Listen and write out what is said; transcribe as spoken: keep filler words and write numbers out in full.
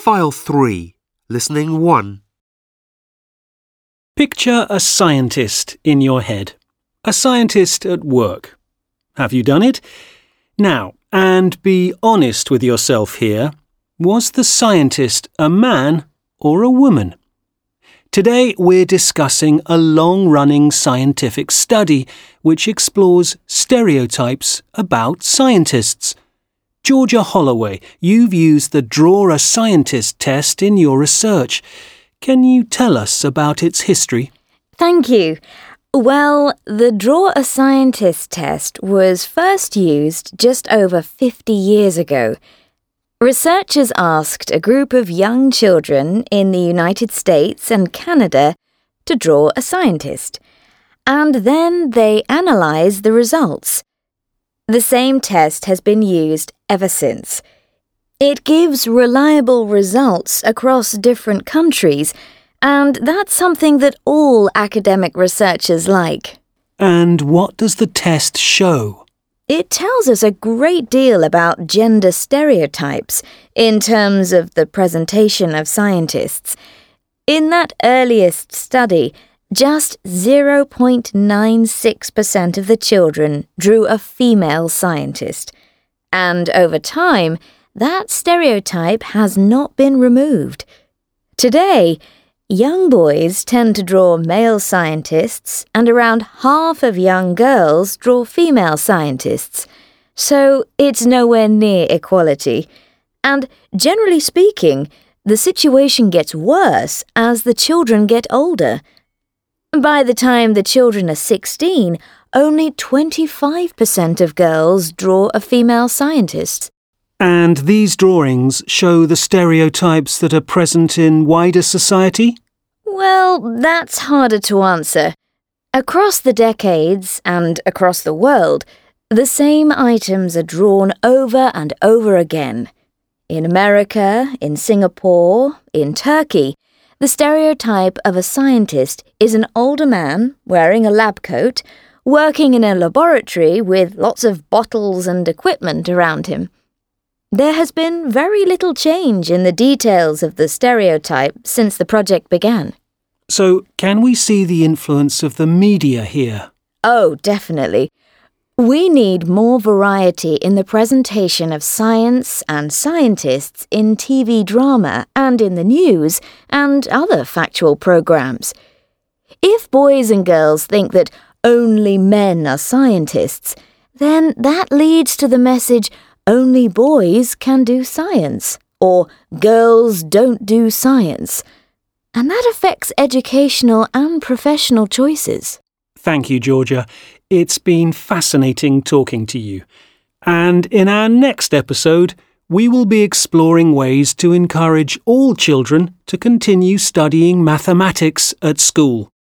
File three, Listening one. Picture a scientist in your head. A scientist at work. Have you done it? Now, and be honest with yourself here. Was the scientist a man or a woman? Today we're discussing a long-running scientific study which explores stereotypes about scientists. Georgia Holloway, you've used the Draw a Scientist test in your research. Can you tell us about its history? Thank you. Well, the Draw a Scientist test was first used just over fifty years ago. Researchers asked a group of young children in the United States and Canada to draw a scientist, and then they analysed the results. The same test has been used ever since. It gives reliable results across different countries, and that's something that all academic researchers like. And what does the test show? It tells us a great deal about gender stereotypes in terms of the presentation of scientists. In that earliest study, just zero point nine six percent of the children drew a female scientist. And over time, that stereotype has not been removed. Today, young boys tend to draw male scientists, and around half of young girls draw female scientists. So it's nowhere near equality. And generally speaking, the situation gets worse as the children get older. By the time the children are sixteen, only twenty-five percent of girls draw a female scientist. And these drawings show the stereotypes that are present in wider society? Well, that's harder to answer. Across the decades and across the world, the same items are drawn over and over again. In America, in Singapore, in Turkey, the stereotype of a scientist is an older man wearing a lab coat, working in a laboratory with lots of bottles and equipment around him. There has been very little change in the details of the stereotype since the project began. So, can we see the influence of the media here? Oh, definitely. We need more variety in the presentation of science and scientists in T V drama and in the news and other factual programs. If boys and girls think that only men are scientists, then that leads to the message only boys can do science, or girls don't do science. And that affects educational and professional choices. Thank you, Georgia. It's been fascinating talking to you. And in our next episode, we will be exploring ways to encourage all children to continue studying mathematics at school.